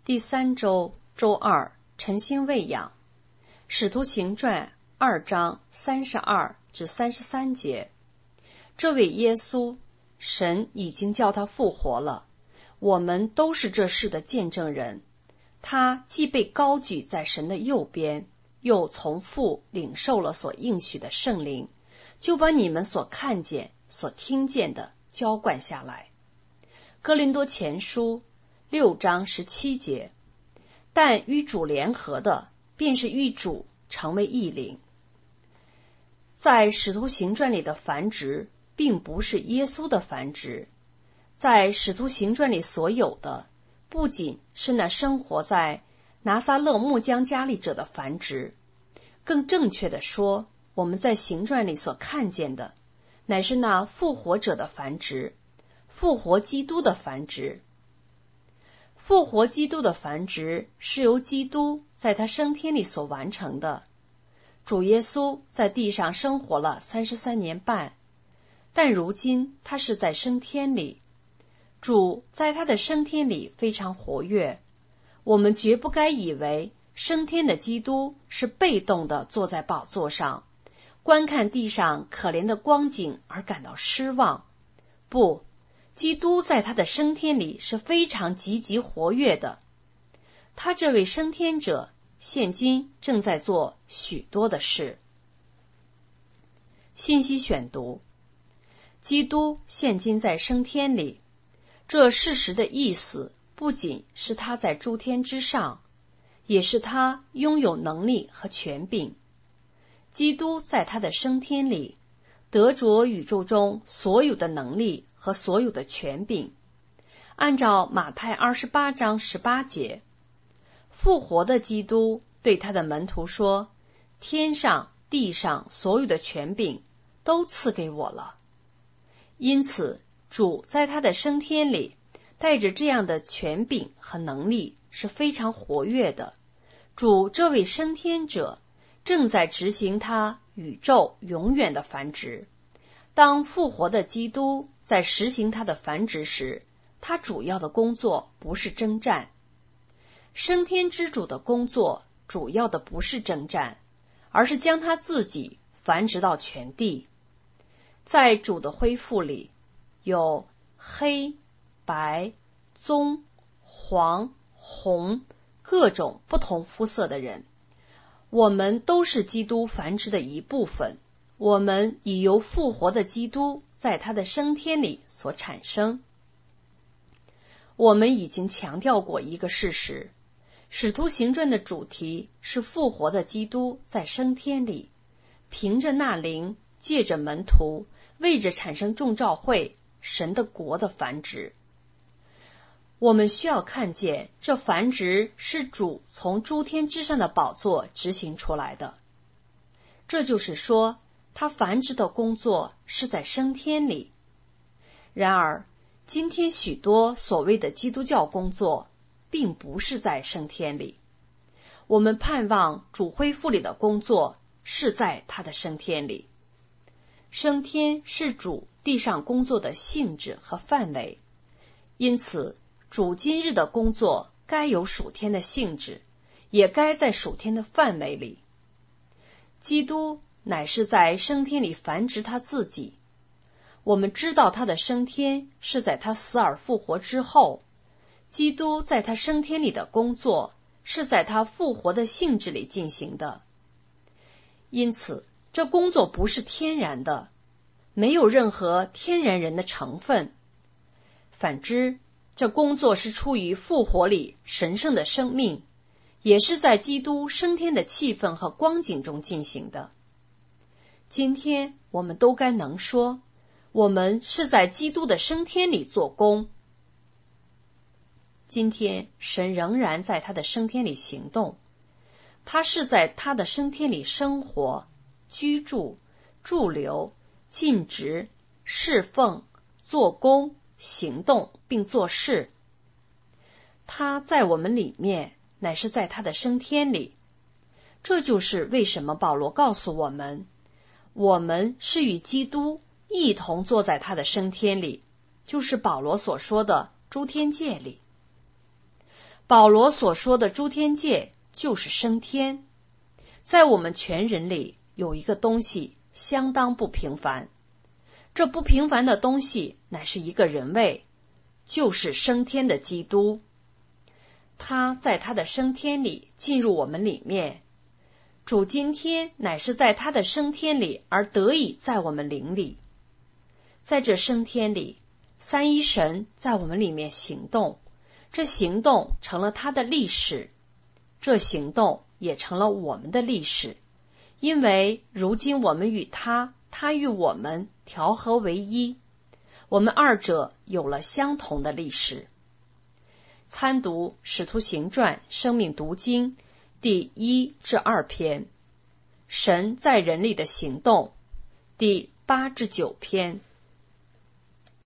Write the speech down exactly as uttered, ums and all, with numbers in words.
第三周周二，晨星喂养，使徒行传二章三十二至三十三节。这位耶稣，神已经叫他复活了，我们都是这事的见证人。他既被高举在神的右边，又从父领受了所应许的圣灵，就把你们所看见、所听见的浇灌下来。哥林多前书六章十七节，但与主联合的，便是与主成为一灵。在使徒行传里的繁殖，并不是耶稣的繁殖。在使徒行传里所有的，不仅是那生活在拿撒勒木浆加利者的繁殖，更正确的说，我们在行传里所看见的，乃是那复活者的繁殖，复活基督的繁殖。复活基督的繁殖是由基督在他升天里所完成的。主耶稣在地上生活了三十三年半，但如今他是在升天里。主在他的升天里非常活跃，我们绝不该以为升天的基督是被动的坐在宝座上，观看地上可怜的光景而感到失望。不，基督在他的升天里是非常积极活跃的。他这位升天者现今正在做许多的事。信息选读：基督现今在升天里，这事实的意思不仅是他在诸天之上，也是他拥有能力和权柄。基督在他的升天里得着宇宙中所有的能力和所有的权柄。按照马太二十八章十八节，复活的基督对他的门徒说，天上地上所有的权柄都赐给我了。因此主在他的升天里带着这样的权柄和能力是非常活跃的。主这位升天者正在执行他宇宙永远的繁殖。当复活的基督在实行他的繁殖时，他主要的工作不是征战。升天之主的工作主要的不是征战，而是将他自己繁殖到全地。在主的恢复里，有黑、白、棕、黄、红各种不同肤色的人，我们都是基督繁殖的一部分。我们已由复活的基督在他的升天里所产生。我们已经强调过一个事实，使徒行传的主题是复活的基督在升天里，凭着那灵，借着门徒，为着产生众召会，神的国的繁殖。我们需要看见，这繁殖是主从诸天之上的宝座执行出来的。这就是说，他繁殖的工作是在升天里。然而，今天许多所谓的基督教工作，并不是在升天里。我们盼望主恢复里的工作是在他的升天里。升天是主地上工作的性质和范围，因此主今日的工作该有属天的性质，也该在属天的范围里。基督乃是在升天里繁殖他自己。我们知道他的升天是在他死而复活之后，基督在他升天里的工作是在他复活的性质里进行的。因此这工作不是天然的，没有任何天然人的成分。反之，这工作是出于复活里神圣的生命，也是在基督升天的气氛和光景中进行的。今天我们都该能说，我们是在基督的升天里做工。今天神仍然在他的升天里行动，他是在他的升天里生活、居住、驻留、尽职、侍奉、做工、行动并做事。他在我们里面，乃是在他的升天里。这就是为什么保罗告诉我们，我们是与基督一同坐在他的升天里，就是保罗所说的诸天界里。 保罗所说的诸天界就是升天。在我们全人里有一个东西相当不平凡，这不平凡的东西乃是一个人位，就是升天的基督。他在他的升天里进入我们里面，主今天乃是在他的升天里而得以在我们灵里。在这升天里，三一神在我们里面行动，这行动成了他的历史，这行动也成了我们的历史，因为如今我们与他，他与我们调和为一，我们二者有了相同的历史。参读《使徒行传》生命读经第一至二篇，神在人里的行动第八至九篇。